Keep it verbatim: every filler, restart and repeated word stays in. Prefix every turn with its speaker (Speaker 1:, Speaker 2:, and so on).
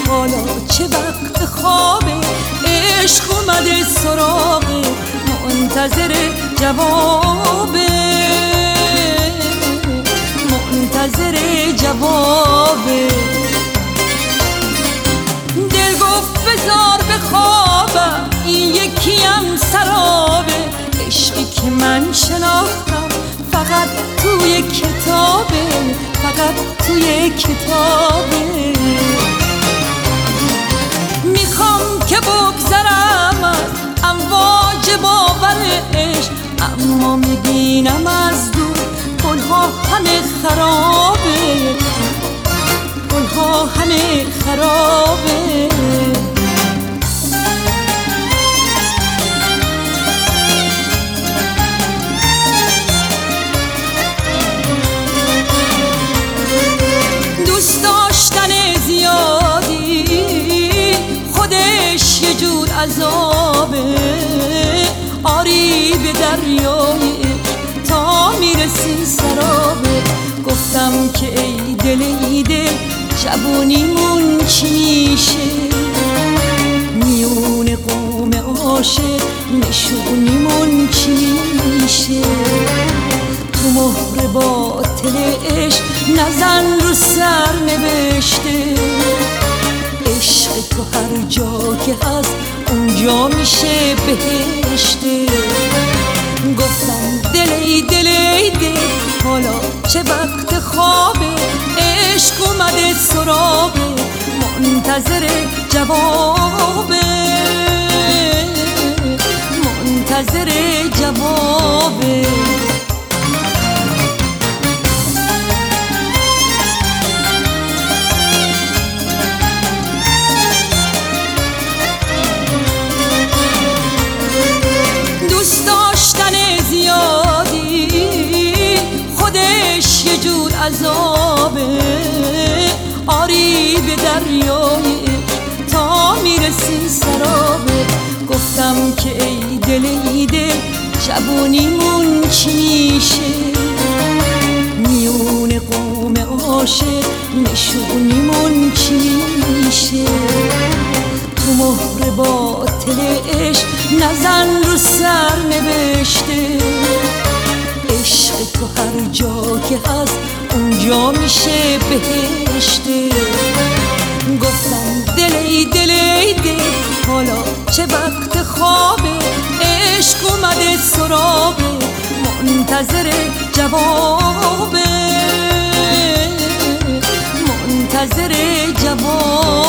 Speaker 1: حالا چه وقت خوابه، عشق اومده سراغه، منتظر جوابه، منتظر جوابه. دل گفت بذار بخوابم، این یکی هم سرابه، عشقی که من شناختم فقط توی کتابه، فقط توی کتابه. میخوام که بگذرم از امواج باور عشق، اما میبینم از دور گلها همه خرابه، گلها همه خرابه. دوست داشتن زیادی خودش یه جور عذابه، آری به دریای تا میرسی سرابه. گفتم که ای دل ای دل شبونیمون چی میشه، میون قوم عاشق نشونیمون چی میشه. تو مهر باطل عشق نزن رو سر نوشته، عشق تو هر جا که هست اونجا میشه بهشته. گفتم دل ای دل ای دل حالا چه وقت خوابه، عشق اومده سراغه، منتظر جوابه، منتظر جوابه. دوست داشتن زیادی خودش یه جور عذابه، آری به دریای تا میرسی سرابه. گفتم که ای دل ای دل شبونیمون چی میشه، میون قوم عاشق نشونیمون چی میشه. تو مهر باطل عشق نزن رو سر نوشته، عشق تو هر جا که هست اونجا میشه بهشته. گفتم دل ای دل ای دل حالا چه وقت خوابه، عشق اومده سراغه، منتظر جوابه، منتظر جوابه.